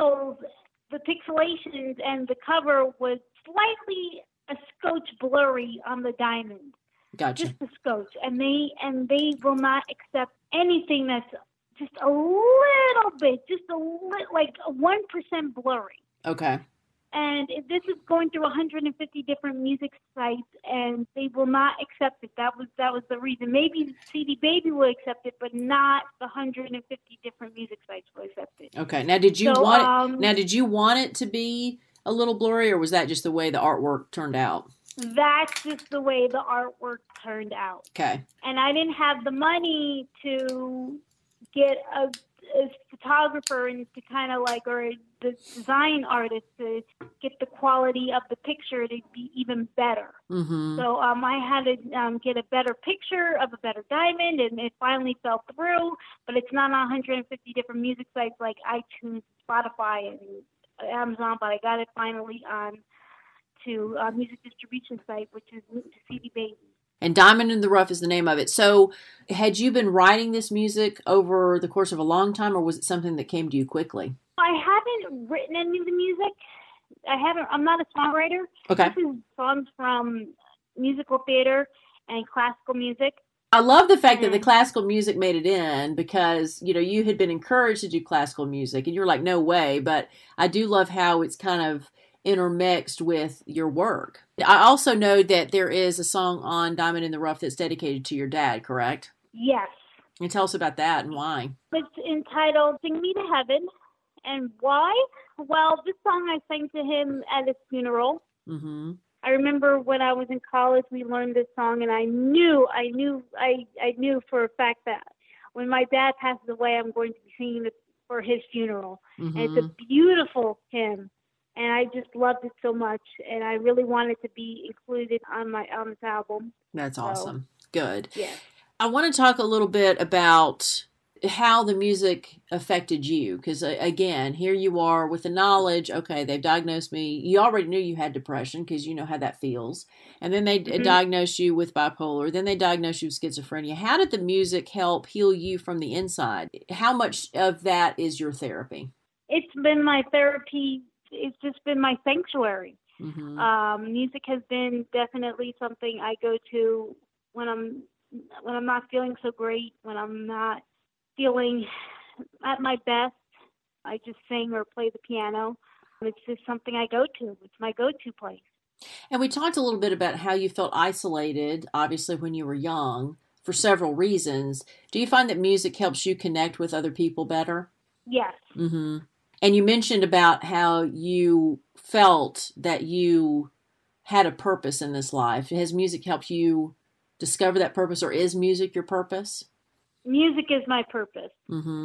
pixelations and the cover was slightly a scotch blurry on the diamond. Gotcha. Just a scotch. And they will not accept anything that's just a little bit, like a 1% blurry. Okay. And this is going through 150 different music sites, and they will not accept it. That was the reason. Maybe CD Baby will accept it, but not the 150 different music sites will accept it. Okay. Now, did you want it? Now, did you want it to be a little blurry, or was that just the way the artwork turned out? That's just the way the artwork turned out. Okay. And I didn't have the money to get a photographer and to kind of like, or the design artist to get the quality of the picture to be even better. Mm-hmm. So I had to get a better picture of a better diamond, and it finally fell through. But it's not on 150 different music sites like iTunes, Spotify, and Amazon. But I got it finally on to a music distribution site, which is CD Baby. And Diamond in the Rough is the name of it. So had you been writing this music over the course of a long time, or was it something that came to you quickly? I haven't written any of the music. I'm not a songwriter. Okay. This is songs from musical theater and classical music. I love the fact that the classical music made it in because, you had been encouraged to do classical music and you're like, no way. But I do love how it's kind of intermixed with your work. I also know that there is a song on Diamond in the Rough that's dedicated to your dad, correct? Yes. And tell us about that and why. It's entitled Sing Me to Heaven. And why? Well, this song I sang to him at his funeral. Mm-hmm. I remember when I was in college, we learned this song, and I knew for a fact that when my dad passes away, I'm going to be singing it for his funeral. Mm-hmm. And it's a beautiful hymn. And I just loved it so much, and I really wanted to be included on this album. That's awesome. Good. Yeah. I want to talk a little bit about how the music affected you, because again, here you are with the knowledge. Okay, they've diagnosed me. You already knew you had depression because you know how that feels, and then they diagnosed you with bipolar. Then they diagnosed you with schizophrenia. How did the music help heal you from the inside? How much of that is your therapy? It's been my therapy. It's just been my sanctuary. Mm-hmm. Music has been definitely something I go to when I'm not feeling so great, when I'm not feeling at my best. I just sing or play the piano. It's just something I go to. It's my go-to place. And we talked a little bit about how you felt isolated, obviously, when you were young, for several reasons. Do you find that music helps you connect with other people better? Yes. Mm-hmm. And you mentioned about how you felt that you had a purpose in this life. Has music helped you discover that purpose, or is music your purpose? Music is my purpose. Mm-hmm.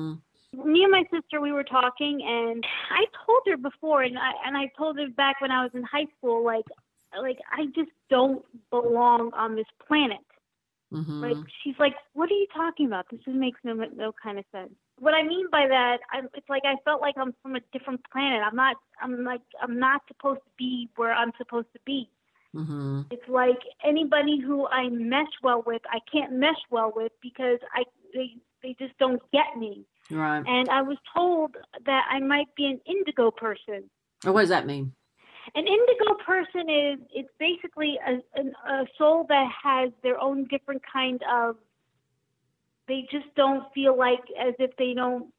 Me and my sister, we were talking, and I told her before, and I told her back when I was in high school, like I just don't belong on this planet. Mm-hmm. Like, she's like, what are you talking about? This makes no kind of sense. What I mean by that, it's like I felt like I'm from a different planet. I'm not supposed to be where I'm supposed to be. Mm-hmm. It's like anybody who I mesh well with, I can't mesh well with because they just don't get me. Right. And I was told that I might be an indigo person. Or what does that mean? An indigo person it's basically a soul that has their own different kind of, they just don't feel like as if they don't,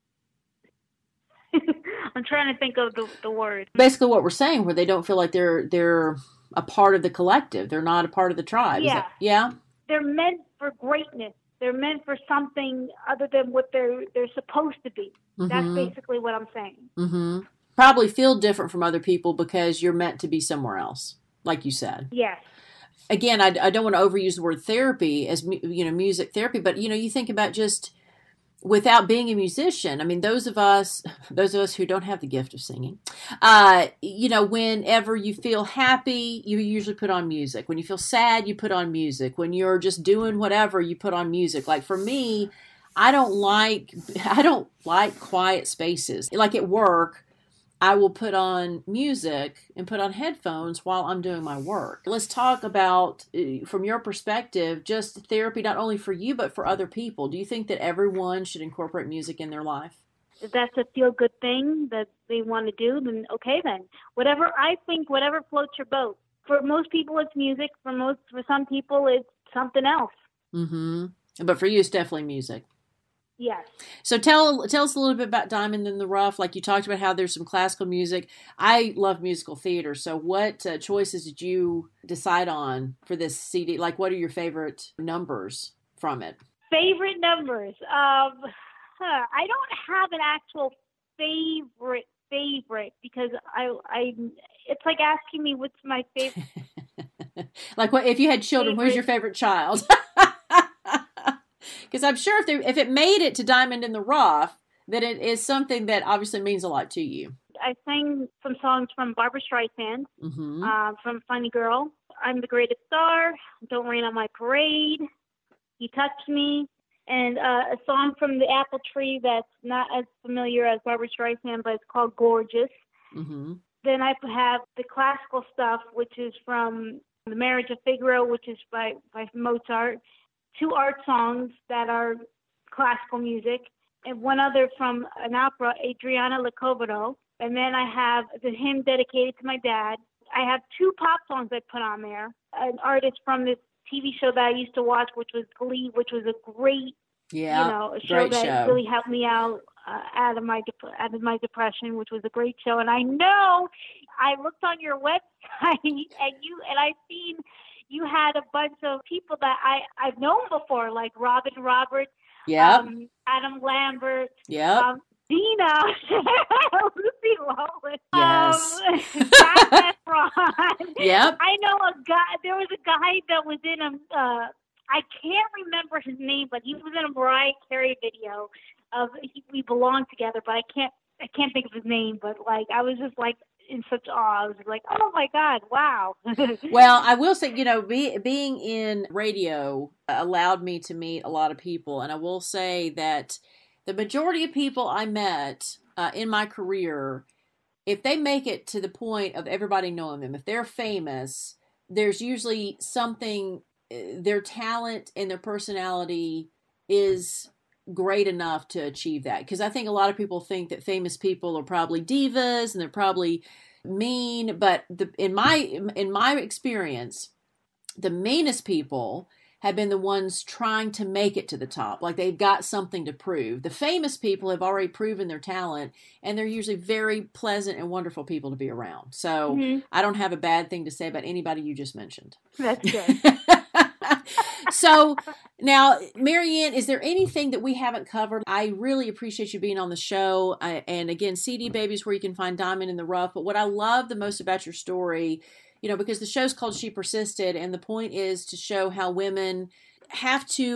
I'm trying to think of the word. Basically what we're saying, where they don't feel like they're a part of the collective. They're not a part of the tribe. Yeah. Yeah? They're meant for greatness. They're meant for something other than what they're supposed to be. Mm-hmm. That's basically what I'm saying. Mm-hmm. Probably feel different from other people because you're meant to be somewhere else, like you said. Yes. Again, I don't want to overuse the word therapy as, music therapy, but, you think about just without being a musician. I mean, those of us who don't have the gift of singing, whenever you feel happy, you usually put on music. When you feel sad, you put on music. When you're just doing whatever, you put on music. Like for me, I don't like quiet spaces. Like at work, I will put on music and put on headphones while I'm doing my work. Let's talk about, from your perspective, just therapy, not only for you, but for other people. Do you think that everyone should incorporate music in their life? If that's a feel-good thing that they want to do, then okay then. Whatever floats your boat. For most people, it's music. For some people, it's something else. Mm-hmm. But for you, it's definitely music. Yes. So tell us a little bit about Diamond in the Rough. Like you talked about how there's some classical music. I love musical theater. So what choices did you decide on for this CD? Like what are your favorite numbers from it? Favorite numbers? I don't have an actual favorite because I it's like asking me what's my favorite. Like what if you had children, who's your favorite child? Because I'm sure if it made it to Diamond in the Rough, that it is something that obviously means a lot to you. I sang some songs from Barbra Streisand, mm-hmm. From Funny Girl, I'm the Greatest Star, Don't Rain on My Parade, You Touch Me, and a song from the Apple Tree that's not as familiar as Barbra Streisand, but it's called Gorgeous. Mm-hmm. Then I have the classical stuff, which is from The Marriage of Figaro, which is by Mozart. 2 art songs that are classical music, and one other from an opera, Adriana Licovero. And then I have the hymn dedicated to my dad. I have 2 pop songs I put on there. An artist from this TV show that I used to watch, which was Glee, which was a great, a show that really helped me out out of my depression, which was a great show. And I know I looked on your website and I've seen you had a bunch of people that I've known before, like Robin Roberts, Adam Lambert, Dina, Lucy Lawless, Zac Efron. Yep. I know a guy. There was a guy that was in I can't remember his name, but he was in a Mariah Carey video of We Belong Together, but I can't think of his name. But like, I was just like in such awe. I was like, oh my God, wow. Well, I will say, being in radio allowed me to meet a lot of people. And I will say that the majority of people I met in my career, if they make it to the point of everybody knowing them, if they're famous, there's usually something, their talent and their personality is great enough to achieve that. Because I think a lot of people think that famous people are probably divas and they're probably mean, but in my experience, the meanest people have been the ones trying to make it to the top. Like they've got something to prove. The famous people have already proven their talent, and they're usually very pleasant and wonderful people to be around. So I don't have a bad thing to say about anybody you just mentioned. That's good. So now, Marianne, is there anything that we haven't covered? I really appreciate you being on the show. And again, CD Babies, where you can find Diamond in the Rough. But what I love the most about your story, because the show's called She Persisted, and the point is to show how women have to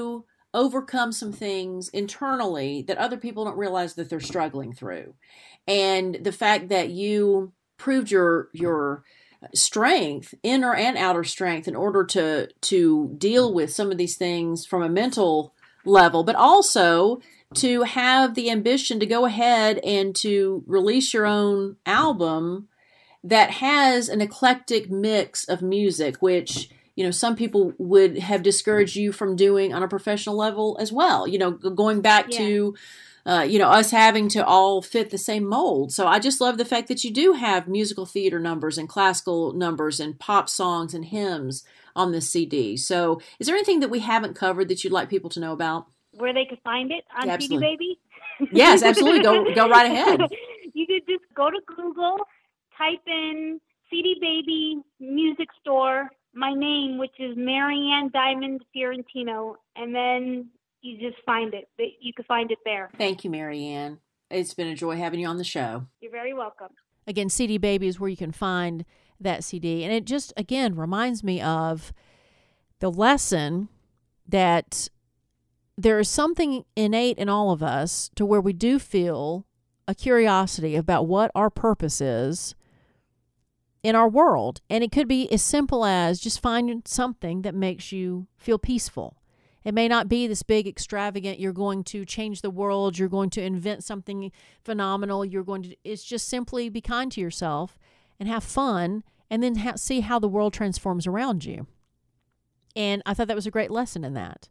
overcome some things internally that other people don't realize that they're struggling through. And the fact that you proved your strength, inner and outer strength, in order to deal with some of these things from a mental level, but also to have the ambition to go ahead and to release your own album that has an eclectic mix of music, which, some people would have discouraged you from doing on a professional level as well. Going back to, us having to all fit the same mold. So I just love the fact that you do have musical theater numbers and classical numbers and pop songs and hymns on this CD. So is there anything that we haven't covered that you'd like people to know about? Where they could find it on CD Absolutely. Baby? Yes, absolutely. Go right ahead. You could just go to Google, type in CD Baby Music Store, my name, which is Marianne Diamond Fiorentino, and then you just find it. You can find it there. Thank you, Marianne. It's been a joy having you on the show. You're very welcome. Again, CD Baby is where you can find that CD. And it just, again, reminds me of the lesson that there is something innate in all of us to where we do feel a curiosity about what our purpose is in our world. And it could be as simple as just finding something that makes you feel peaceful. It may not be this big extravagant, you're going to change the world, you're going to invent something phenomenal, it's just simply be kind to yourself and have fun, and then see how the world transforms around you. And I thought that was a great lesson in that.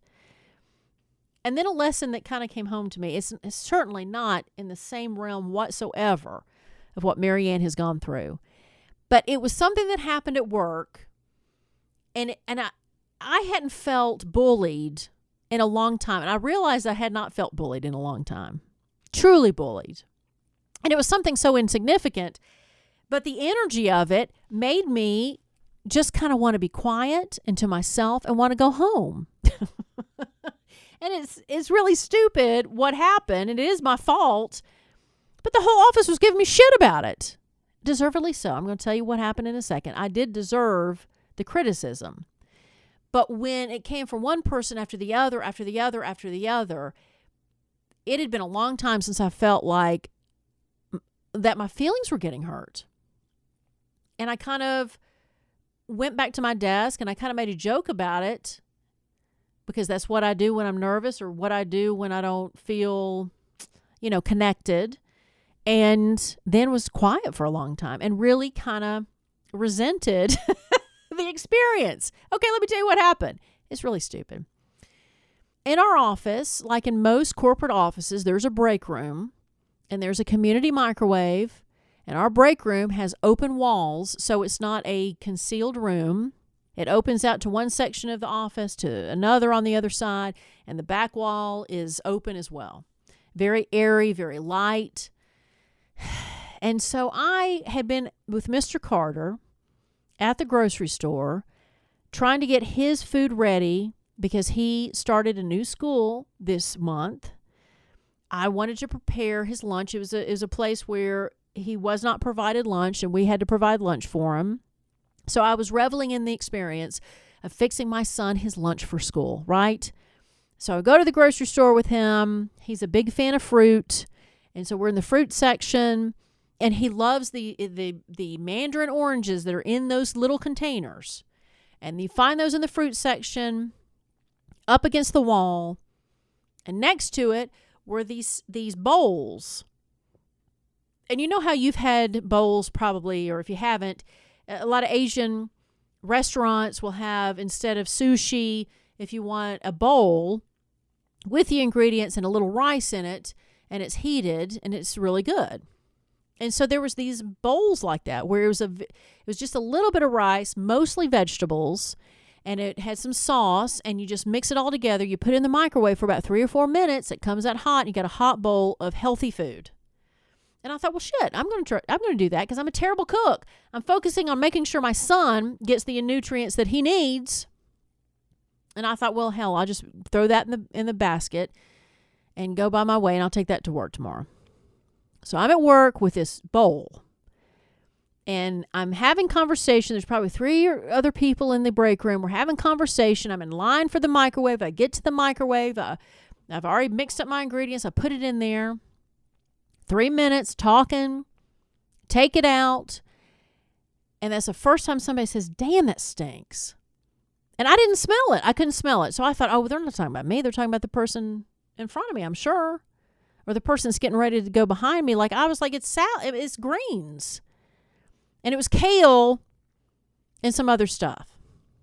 And then a lesson that kind of came home to me, it's certainly not in the same realm whatsoever of what Marianne has gone through. But it was something that happened at work, and I hadn't felt bullied in a long time. And I realized I had not felt bullied in a long time. Truly bullied. And it was something so insignificant, but the energy of it made me just kind of want to be quiet and to myself and want to go home. And it's really stupid what happened. It is my fault. But the whole office was giving me shit about it. Deservedly so. I'm going to tell you what happened in a second. I did deserve the criticism. But when it came from one person after the other, after the other, after the other, it had been a long time since I felt like that my feelings were getting hurt. And I kind of went back to my desk and I kind of made a joke about it, because that's what I do when I'm nervous, or what I do when I don't feel, connected. And then was quiet for a long time and really kind of resented the experience. Okay, let me tell you what happened. It's really stupid. In our office, like in most corporate offices, there's a break room and there's a community microwave, and our break room has open walls, so it's not a concealed room. It opens out to one section of the office to another on the other side, and the back wall is open as well. Very airy, very light. And so I had been with Mr. Carter at the grocery store trying to get his food ready because he started a new school this month. I wanted to prepare his lunch. It was a place where he was not provided lunch, and we had to provide lunch for him. So I was reveling in the experience of fixing my son his lunch for school, right? So I go to the grocery store with him. He's a big fan of fruit. And so we're in the fruit section, and he loves the mandarin oranges that are in those little containers. And you find those in the fruit section up against the wall. And next to it were these bowls. And you know how you've had bowls probably, or if you haven't, a lot of Asian restaurants will have, instead of sushi, if you want a bowl with the ingredients and a little rice in it, and it's heated and it's really good. And so there was these bowls like that where it was just a little bit of rice, mostly vegetables, and it had some sauce, and you just mix it all together. You put it in the microwave for about 3 or 4 minutes. It comes out hot, and you got a hot bowl of healthy food. And I thought, well, shit, I'm going to do that because I'm a terrible cook. I'm focusing on making sure my son gets the nutrients that he needs. And I thought, well, hell, I'll just throw that in the basket and go by my way, and I'll take that to work tomorrow. So I'm at work with this bowl. And I'm having conversation. There's probably 3 or other people in the break room. We're having conversation. I'm in line for the microwave. I get to the microwave. I've already mixed up my ingredients. I put it in there. 3 minutes talking. Take it out. And that's the first time somebody says, damn, that stinks. And I didn't smell it. I couldn't smell it. So I thought, oh, they're not talking about me. They're talking about the person in front of me, I'm sure. Or the person's getting ready to go behind me. Like, I was like, it's greens. And it was kale and some other stuff.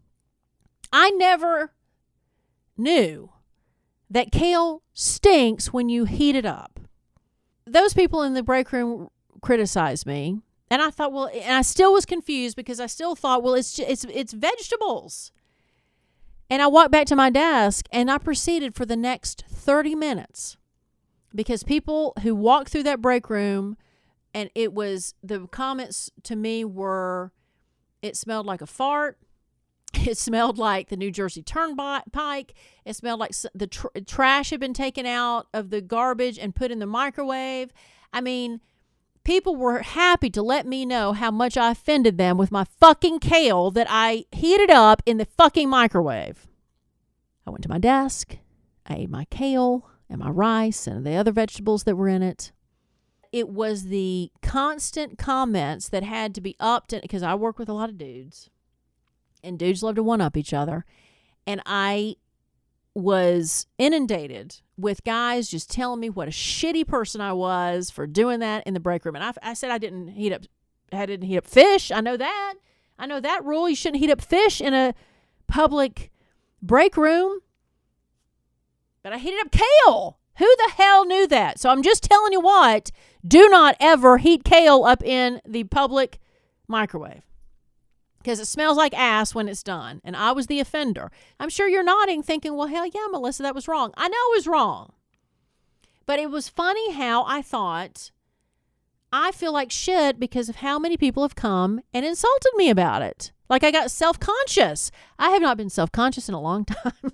I never knew that kale stinks when you heat it up. Those people in the break room criticized me. And I thought, well, and I still was confused because I still thought, well, it's vegetables. And I walked back to my desk and I proceeded for the next 30 minutes because people who walked through that break room, and the comments to me were, it smelled like a fart. It smelled like the New Jersey Turnpike. It smelled like the trash had been taken out of the garbage and put in the microwave. I mean, people were happy to let me know how much I offended them with my fucking kale that I heated up in the fucking microwave. I went to my desk. I ate my kale and my rice and the other vegetables that were in it. It was the constant comments that had to be upped, because I work with a lot of dudes, and dudes love to one-up each other. And I was inundated with guys just telling me what a shitty person I was for doing that in the break room. And I said I didn't heat up fish. I know that rule. You shouldn't heat up fish in a public break room. But I heated up kale. Who the hell knew that? So I'm just telling you what, do not ever heat kale up in the public microwave, because it smells like ass when it's done. And I was the offender. I'm sure you're nodding thinking, well, hell yeah, Melissa, that was wrong. I know it was wrong. But it was funny how I thought, I feel like shit because of how many people have come and insulted me about it. Like I got self-conscious. I have not been self-conscious in a long time.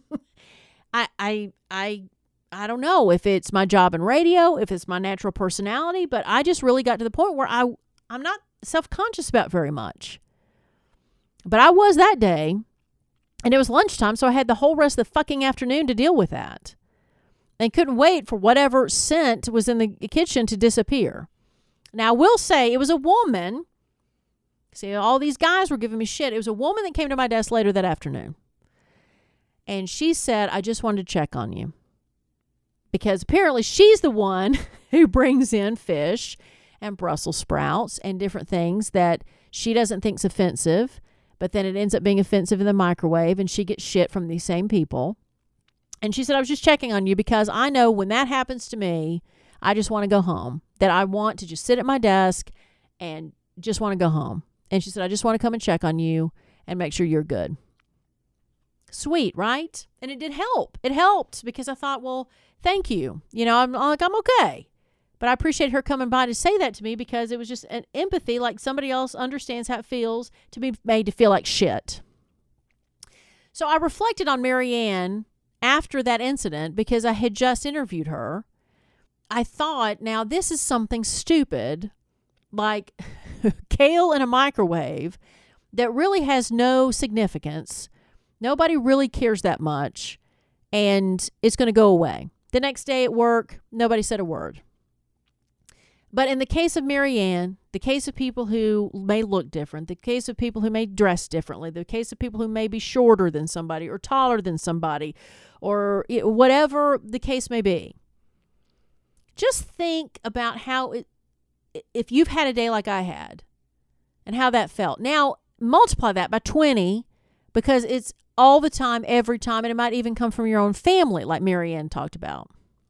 I don't know if it's my job in radio, if it's my natural personality, but I just really got to the point where I'm not self-conscious about very much. But I was that day, and it was lunchtime, so I had the whole rest of the fucking afternoon to deal with that. And couldn't wait for whatever scent was in the kitchen to disappear. Now, I will say it was a woman. See, all these guys were giving me shit. It was a woman that came to my desk later that afternoon. And she said, I just wanted to check on you. Because apparently she's the one who brings in fish and Brussels sprouts and different things that she doesn't think's offensive, but then it ends up being offensive in the microwave, and she gets shit from these same people. And she said, I was just checking on you because I know when that happens to me, I just want to go home. That I want to just sit at my desk and just want to go home. And she said, I just want to come and check on you and make sure you're good. Sweet, right? And it did help. It helped because I thought, well, thank you. You know, I'm okay. But I appreciate her coming by to say that to me because it was just an empathy, like somebody else understands how it feels to be made to feel like shit. So I reflected on Marianne after that incident because I had just interviewed her. I thought, now this is something stupid, like kale in a microwave that really has no significance. Nobody really cares that much, and it's going to go away. The next day at work, nobody said a word. But in the case of Marianne, the case of people who may look different, the case of people who may dress differently, the case of people who may be shorter than somebody or taller than somebody, or whatever the case may be, just think about how if you've had a day like I had and how that felt. Now, multiply that by 20 because it's all the time, every time, and it might even come from your own family, like Marianne talked about.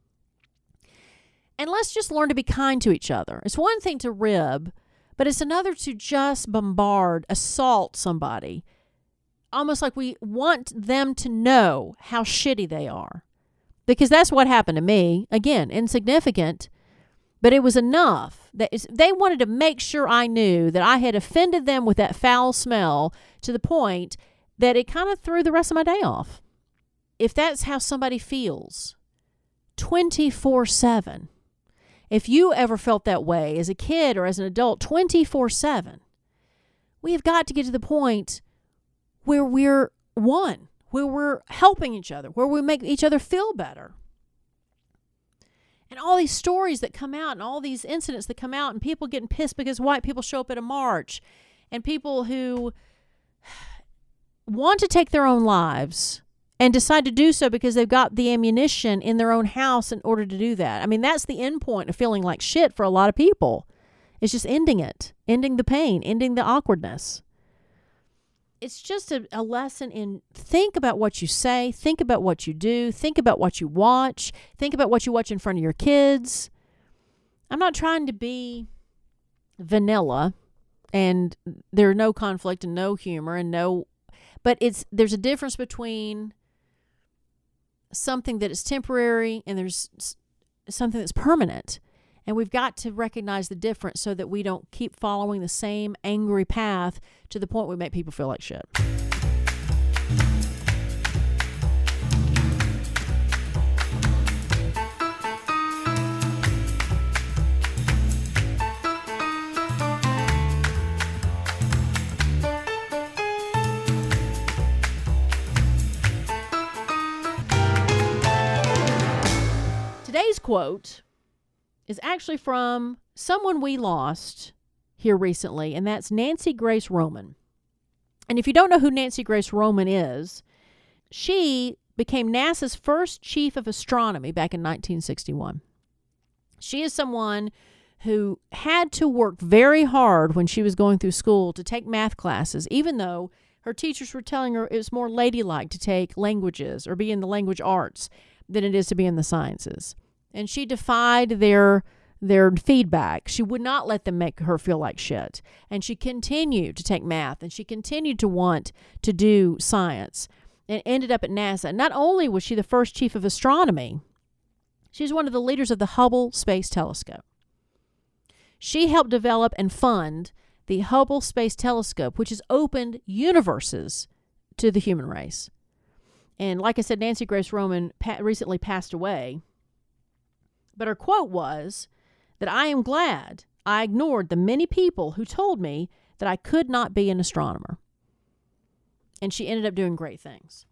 And let's just learn to be kind to each other. It's one thing to rib, but it's another to just bombard, assault somebody, almost like we want them to know how shitty they are. Because that's what happened to me. Again, insignificant, but it was enough. They wanted to make sure I knew that I had offended them with that foul smell to the point that it kind of threw the rest of my day off. If that's how somebody feels 24/7, if you ever felt that way as a kid or as an adult 24/7, We have got to get to the point where we're one, where we're helping each other, where we make each other feel better. And all these stories that come out and all these incidents that come out and people getting pissed because white people show up at a march and people who want to take their own lives and decide to do so because they've got the ammunition in their own house in order to do that. I mean, that's the end point of feeling like shit for a lot of people. It's just ending it, ending the pain, ending the awkwardness. It's just a lesson in think about what you say, think about what you do, think about what you watch, think about what you watch in front of your kids. I'm not trying to be vanilla and there's no conflict and no humor and no, but there's a difference between something that is temporary and there's something that's permanent. And we've got to recognize the difference so that we don't keep following the same angry path to the point we make people feel like shit. Today's quote is actually from someone we lost here recently, and that's Nancy Grace Roman. And if you don't know who Nancy Grace Roman is, she became NASA's first chief of astronomy back in 1961. She is someone who had to work very hard when she was going through school to take math classes, even though her teachers were telling her it was more ladylike to take languages or be in the language arts than it is to be in the sciences. And she defied their feedback. She would not let them make her feel like shit. And she continued to take math, and she continued to want to do science, and ended up at NASA. Not only was she the first chief of astronomy, she's one of the leaders of the Hubble Space Telescope. She helped develop and fund the Hubble Space Telescope, which has opened universes to the human race. And like I said, Nancy Grace Roman recently passed away. But her quote was that I am glad I ignored the many people who told me that I could not be an astronomer. And she ended up doing great things.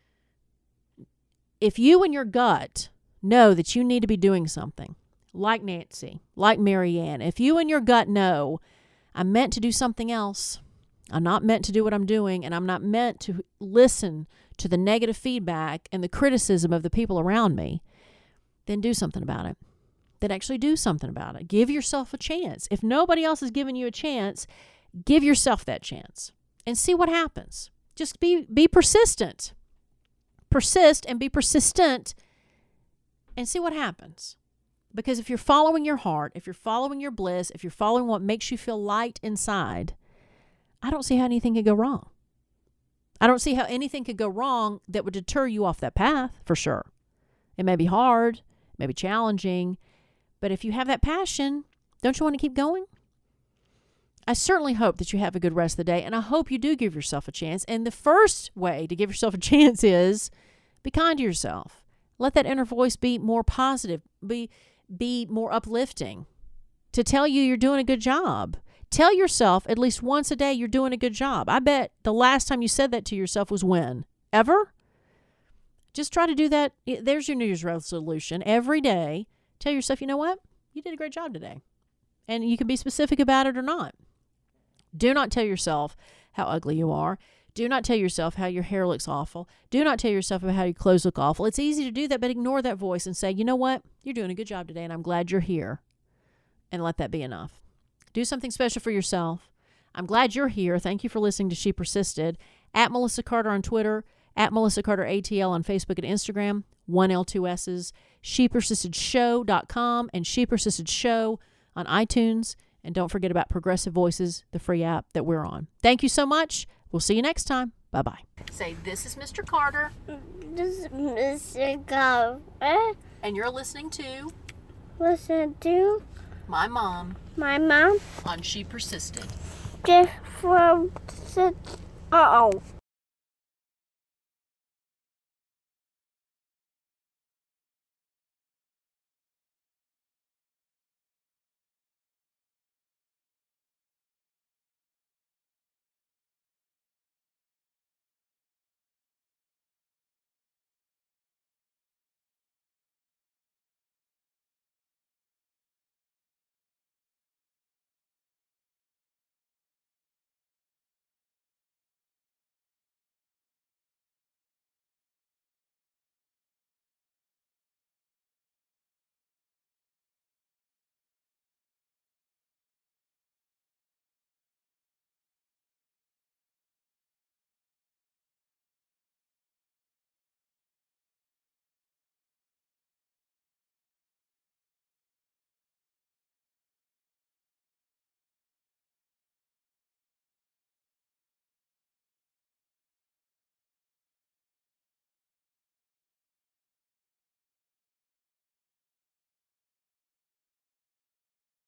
If you in your gut know that you need to be doing something, like Nancy, like Marianne, if you in your gut know, I'm meant to do something else, I'm not meant to do what I'm doing, and I'm not meant to listen to the negative feedback and the criticism of the people around me, then do something about it. Then actually do something about it. Give yourself a chance. If nobody else is giving you a chance, give yourself that chance and see what happens. Just be persistent. Persist and be persistent and see what happens. Because if you're following your heart, if you're following your bliss, if you're following what makes you feel light inside, I don't see how anything could go wrong. I don't see how anything could go wrong that would deter you off that path, for sure. It may be hard, it may be challenging, but if you have that passion, don't you want to keep going? I certainly hope that you have a good rest of the day, and I hope you do give yourself a chance. And the first way to give yourself a chance is be kind to yourself. Let that inner voice be more positive, be more uplifting, to tell you you're doing a good job. Tell yourself at least once a day you're doing a good job. I bet the last time you said that to yourself was when? Ever? Just try to do that. There's your New Year's resolution. Every day, tell yourself, you know what? You did a great job today. And you can be specific about it or not. Do not tell yourself how ugly you are. Do not tell yourself how your hair looks awful. Do not tell yourself about how your clothes look awful. It's easy to do that, but ignore that voice and say, you know what? You're doing a good job today, and I'm glad you're here. And let that be enough. Do something special for yourself. I'm glad you're here. Thank you for listening to She Persisted. At Melissa Carter on Twitter. At Melissa Carter ATL on Facebook and Instagram, 1L2S's, ShePersistedShow.com, and She Persisted Show on iTunes. And don't forget about Progressive Voices, the free app that we're on. Thank you so much. We'll see you next time. Bye-bye. Say, this is Mr. Carter. This is Mr. Carter. And you're listening to... Listen to... My mom. My mom. On She Persisted. Just from... Uh-oh.